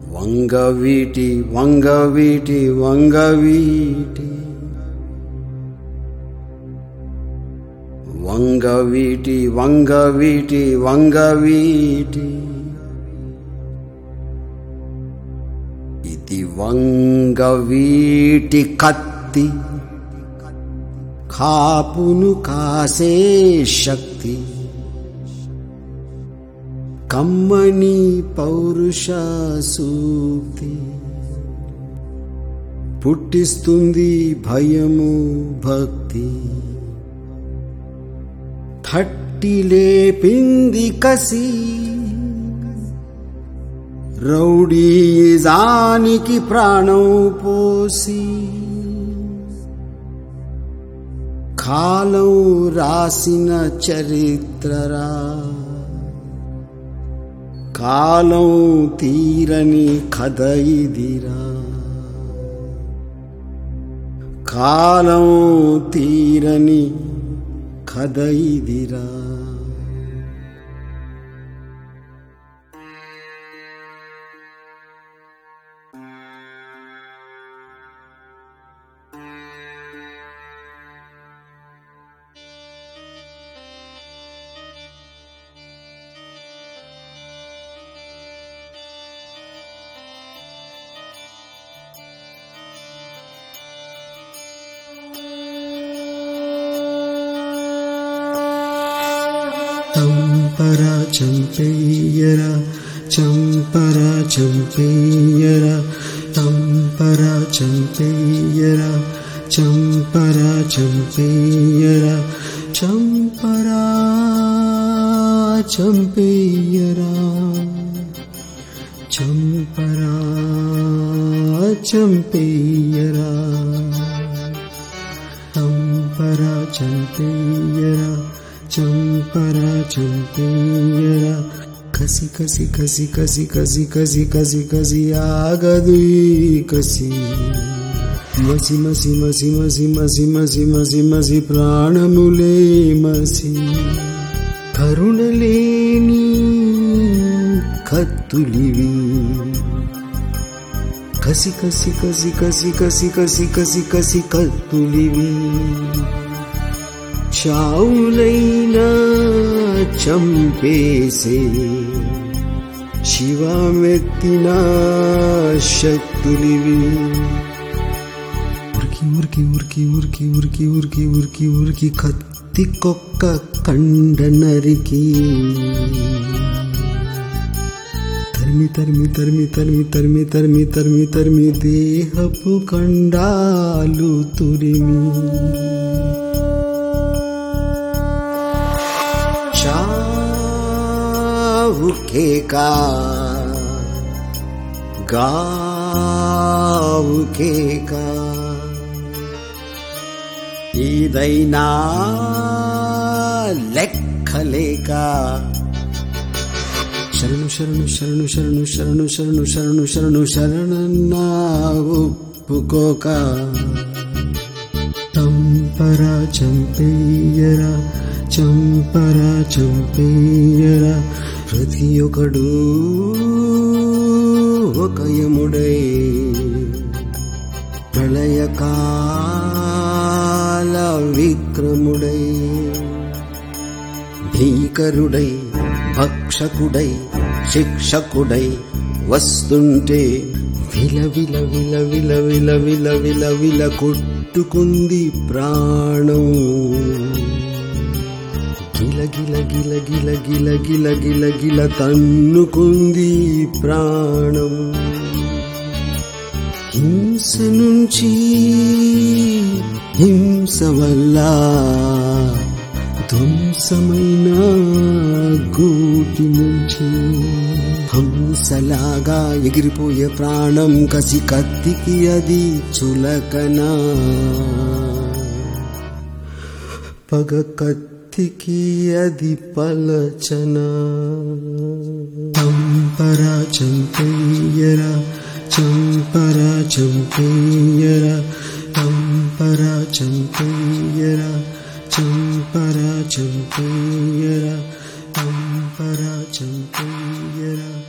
వంగవీటి వంగవీటి వంగవీటి వంగవీటి వంగవీటి వంగవీటి ఇది వంగవీటి కత్తి కాపును కాసే శక్తి కమ్మని పౌరుష సూక్తి పుట్టిస్తుంది భయము భక్తి తట్టి లేపింది కసి రౌడీజానికి ప్రాణం పోసి కాలం రాసిన చరిత్రరా కాలం తీరని కథ ఇదిరా కాలం తీరని కథ ఇదిరా చంపరా చంపేయరా చంపరా చంపేయరా చంపరా చంపేయరా చంపరా చంపేయరా చంపరా చంపేయరా చంపరా చంపేయరా చంపరా చంపేయరా చంపరా చంపేయరా కసి కసి కసి కసి కసి కసి కసి కసి ఆగదు ఈ కసి మసి మసి మసి మసి మసి మసి మసి మసి ప్రాణములే మసి కరుణలేని కత్తులివి కసి కసి కసి కసి కసి కసి కసి కసి కత్తులివి చావులైనా చంపేసే శివమెత్తిన శక్తులివి ఉరికి ఉరికి ఉరికి ఉరికి ఉరికి ఉరికి ఉరికి కత్తి కొక్క కండ నరికి తరిమి తరిమి తరిమి తరిమి తరిమి తరిమి తరిమి తరిమి దేహపు కండాలు తురిమి చావు కేకా గావు కేకా ఏదైనా లెక్కలేక శరణు శరణు శరణు శరణు శరణు శరణు శరణు శరణు శరణన్నా ఒప్పుకోక చంపరా చంపేయరా చంపరా చంపేయరా ప్రతి ఒక్కడు ఒక యముడై ప్రళయకాల విక్రముడై భీకరుడై భక్షకుడై శిక్షకుడై వస్తుంటే విల విల విల విల విల విల విల విల కొట్టుకుంది ప్రాణం గిల గిల గిల గిల గిల గిల గిల గిల తన్నుకుంది ప్రాణం హింస నుంచి హింస వల్ల ధ్వంసమైన గూటి నుంచి హంసలాగా ఎగిరిపోయే ప్రాణం కసి కత్తికి అది చులకనా పగ కత్తికి అది పలచనా చంపరా చంపేయరా చంపరా చంపేయరా చంపరా చంపేయరా చంపరా చంపేయరా చంపరా చంపేయరా